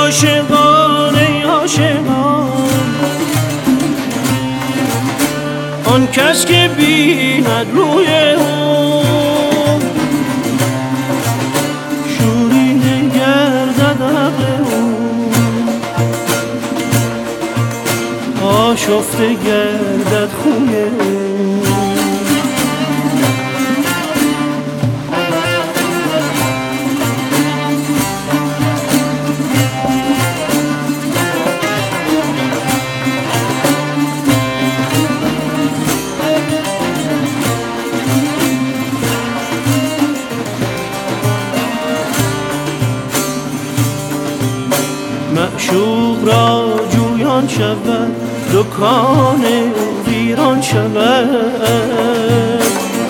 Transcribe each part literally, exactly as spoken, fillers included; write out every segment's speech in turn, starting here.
عاشقان ای عاشقان، آن کس که بیند روی او شوریده گردد عقل او، آشفته گردد خوی او. معشوق را جویان شود، دکان ویران شود.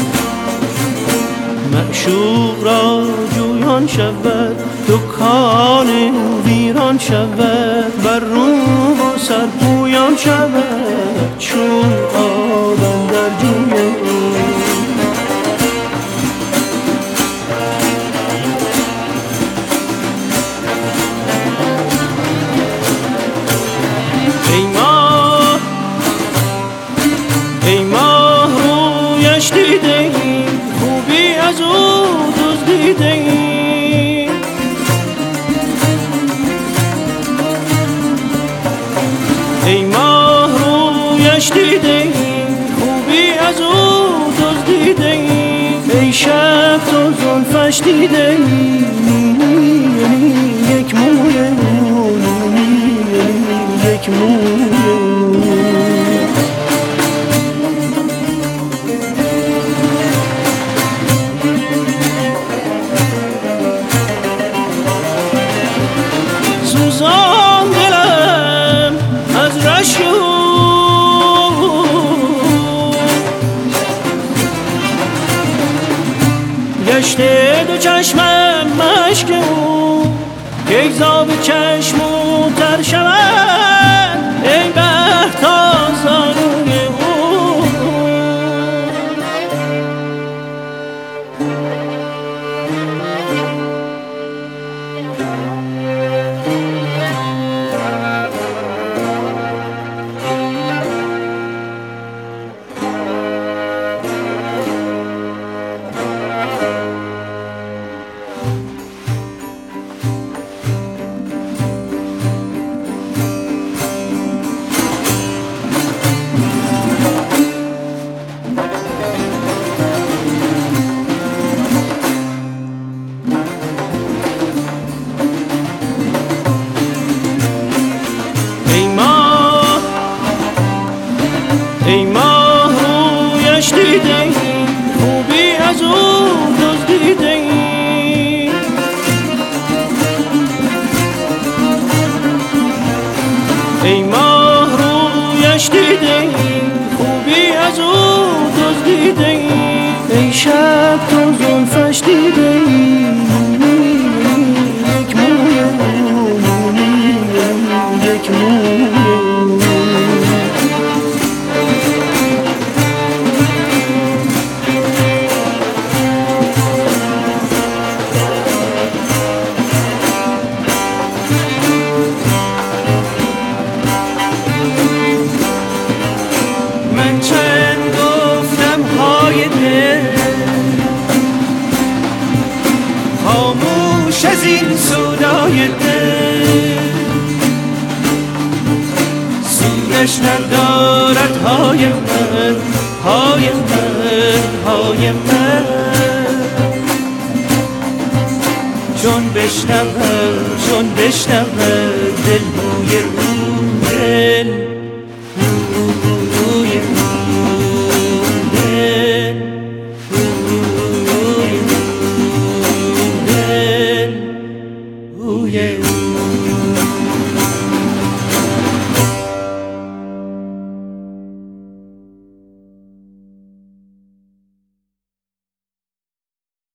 معشوق را جویان شود، دکان ویران شود. بر روم و سر پویان شود، چون آب اندر جوی او. ای ماه رویش دیده ای، خوبی از او دزدیده ای. ای ماه رویش دیده ای، خوبی از او دزدیده ای. ای شب تو زلفش دیده ای، یک موی یک موی. سوزان دلم از رشک او، گشته دو چشمم مشک او. یک زاب چشم او تر شود، ای بخت تا زانوی او. ای ماه رویش دیده ای، خوبی از او دزدیده ای. ای ماه رویش دیده ای، خوبی از او دزدیده ای. ای شب تو زلفش دیده ای، یک موی یک موی. من چند گفتم های دل، خاموش از این سودای دل. سودش ندارد های من، های من، های من. چون بشنوم چون بشنوم دل بوی او دل. Yeah.